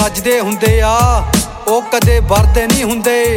ਵੱਜਦੇ ਹੁੰਦੇ ਆ ਉਹ ਕਦੇ ਵਰਦੇ ਨਹੀਂ ਹੁੰਦੇ।